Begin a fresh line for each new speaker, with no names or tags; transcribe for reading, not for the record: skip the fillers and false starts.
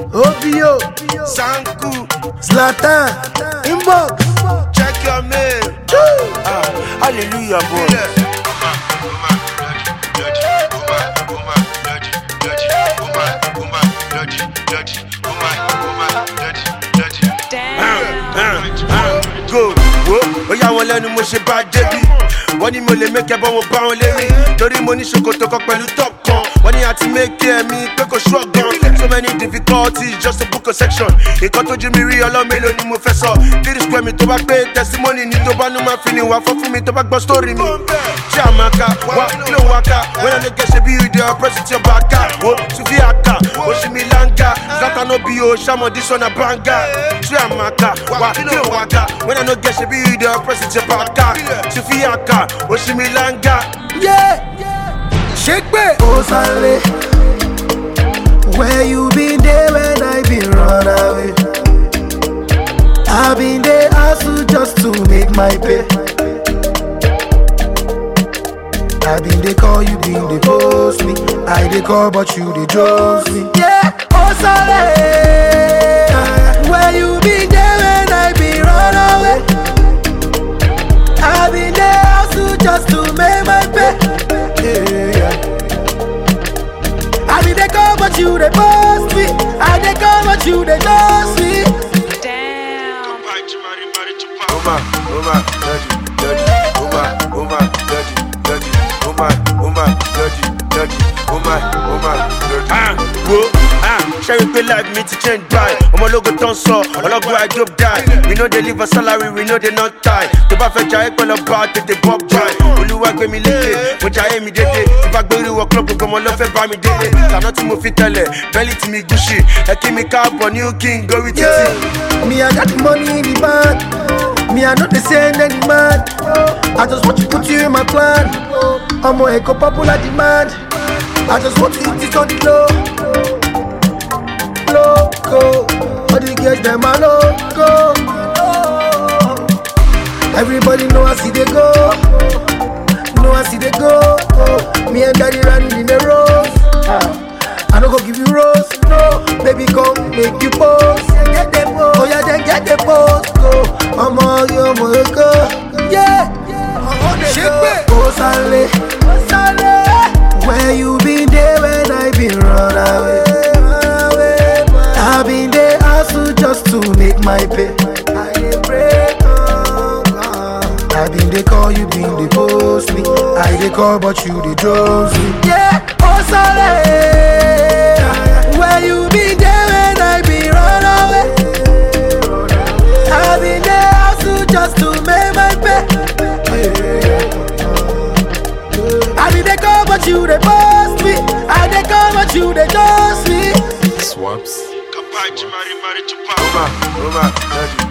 Obio,
Sanku,
Zlatan, Inbox.
check your mail. Hallelujah, boy. Go, ó yà wọ́n lẹ́nu mo ṣe bá débi. Wọ́n ní mo lè mẹ́kẹ́ bọ́ mo bá wọn lérí. Torí mo ní ṣòkòtò kan pẹ̀lú top kan. Wọ́n ní àti mẹ́kẹ́ mi pé kò ṣú ọ̀gán. So many difficulties just to book a section. Ìkan tó jí mi rí ọlọ́mẹ́lò ni mo fẹ́ sọ. 3 square mi tó bá gbé testimony ni tó bá nú máa fi ni wà fọ́ fún mi tó bá gbọ́ story mi. Ṣé àmàkà wá kí ló wá ká? When I no get ṣe bí ìdè oppressive tí ọba ká. Wo Sufi aka, ó ṣì mi láǹgà. Zlatan no bí o, ṣàmọ̀ this one na banga. Ṣé àmàkà wá kí ló wá ká? When I no get ṣe bí ìdè oppressive tí ọba ká. Sufi aka, ó ṣì mi láǹgà.
Yeah, shake me. Osale, where you been there when I been run away? I been there hustle just to make my pay. I been they call you, been they post me. I they call but you they jose me. Yeah, Osale, where you been there when I been run away? I been there hustle just to make my pay. Yeah. I been they call but you they post me. I they call but you they jose me.
Sherry pay life me to change by. I'm a logo ton so, ọlọ́gbọ́n I drop die. We know they live a salary, we know they not tie. Tó bá fẹ́ jayé pẹ̀lú ọba tètè bob dry. Olúwa gbé mi lékè, mo jayé mi dédé. Tó bá gbé oríwọ̀ club gbogbo ọmọ ló fẹ́ bá mi délé. Tàná tí mo fi tẹ̀lẹ̀, bẹ́lí tí mi Gucci. Ẹ kí mi káàbọ̀ new king gorí títì.
Me I got the money in the bank. Me I know they send any man. I just want to put you in my plan. I'm a eco popular demand. I just want to hit it on the low. Loco, all the girls them a loco. Everybody know I see they go. Know I see they go. Me and daddy running in the road. I don't go give you rose, no. Baby, come make you pose. Get the pose. Oh yeah, then get the pose. Go, I'm all your go. Yeah, shake me. Osale, where you been there when I been run away? I been there hustle just to make my pay. I been they call you, been they post me. I they call but you they jose me. Yeah, Osale, where you been there when I been run away? I been there hustle just to make my pay. I been they call but you they post me. I they call but you they jose me.
Swaps.
Kapai, Mari, Chupa.